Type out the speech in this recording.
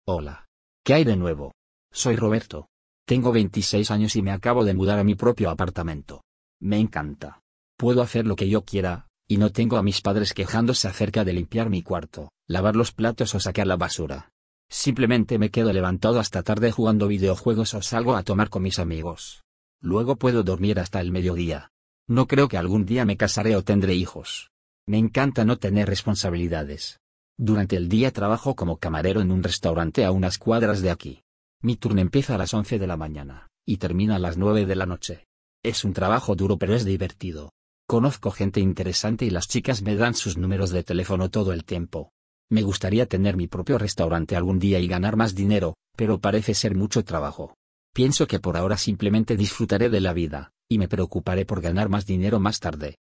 Hola. ¿Qué hay de nuevo? Soy Roberto. Tengo 26 años y me acabo de mudar a mi propio apartamento. Me encanta. Puedo hacer lo que yo quiera, y no tengo a mis padres quejándose acerca de limpiar mi cuarto, lavar los platos o sacar la basura. Simplemente me quedo levantado hasta tarde jugando videojuegos o salgo a tomar con mis amigos. Luego puedo dormir hasta el mediodía. No creo que algún día me casaré o tendré hijos. Me encanta no tener responsabilidades. Durante el día trabajo como camarero en un restaurante a unas cuadras de aquí. Mi turno empieza a las 11 de la mañana, y termina a las 9 de la noche. Es un trabajo duro pero es divertido. Conozco gente interesante y las chicas me dan sus números de teléfono todo el tiempo. Me gustaría tener mi propio restaurante algún día y ganar más dinero, pero parece ser mucho trabajo. Pienso que por ahora simplemente disfrutaré de la vida, y me preocuparé por ganar más dinero más tarde.